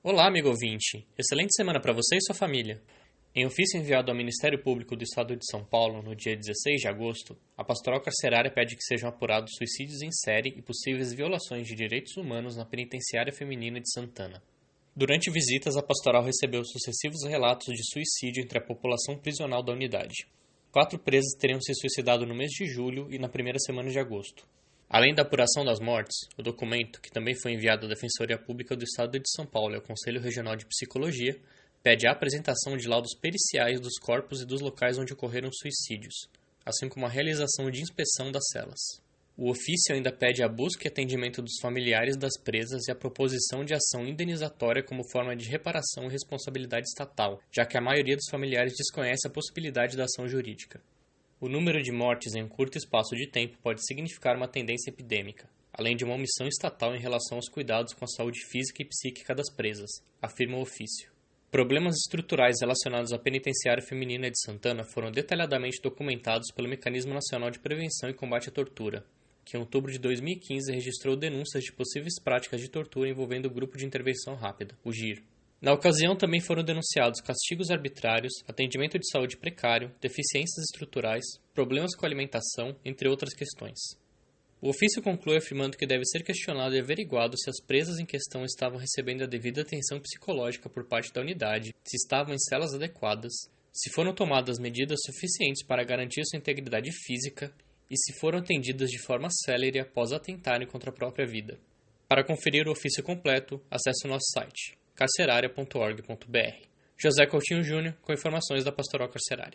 Olá, amigo ouvinte. Excelente semana para você e sua família. Em ofício enviado ao Ministério Público do Estado de São Paulo no dia 16 de agosto, a Pastoral Carcerária pede que sejam apurados suicídios em série e possíveis violações de direitos humanos na Penitenciária Feminina de Santana. Durante visitas, a pastoral recebeu sucessivos relatos de suicídio entre a população prisional da unidade. 4 presas teriam se suicidado no mês de julho e na primeira semana de agosto. Além da apuração das mortes, o documento, que também foi enviado à Defensoria Pública do Estado de São Paulo e ao Conselho Regional de Psicologia, pede a apresentação de laudos periciais dos corpos e dos locais onde ocorreram suicídios, assim como a realização de inspeção das celas. O ofício ainda pede a busca e atendimento dos familiares das presas e a proposição de ação indenizatória como forma de reparação e responsabilidade estatal, já que a maioria dos familiares desconhece a possibilidade da ação jurídica. O número de mortes em um curto espaço de tempo pode significar uma tendência epidêmica, além de uma omissão estatal em relação aos cuidados com a saúde física e psíquica das presas, afirma o ofício. Problemas estruturais relacionados à Penitenciária Feminina de Santana foram detalhadamente documentados pelo Mecanismo Nacional de Prevenção e Combate à Tortura, que em outubro de 2015 registrou denúncias de possíveis práticas de tortura envolvendo o Grupo de Intervenção Rápida, o GIR. Na ocasião, também foram denunciados castigos arbitrários, atendimento de saúde precário, deficiências estruturais, problemas com a alimentação, entre outras questões. O ofício conclui afirmando que deve ser questionado e averiguado se as presas em questão estavam recebendo a devida atenção psicológica por parte da unidade, se estavam em celas adequadas, se foram tomadas medidas suficientes para garantir sua integridade física e se foram atendidas de forma célere após atentarem contra a própria vida. Para conferir o ofício completo, acesse o nosso site carceraria.org.br. José Coutinho Júnior, com informações da Pastoral Carcerária.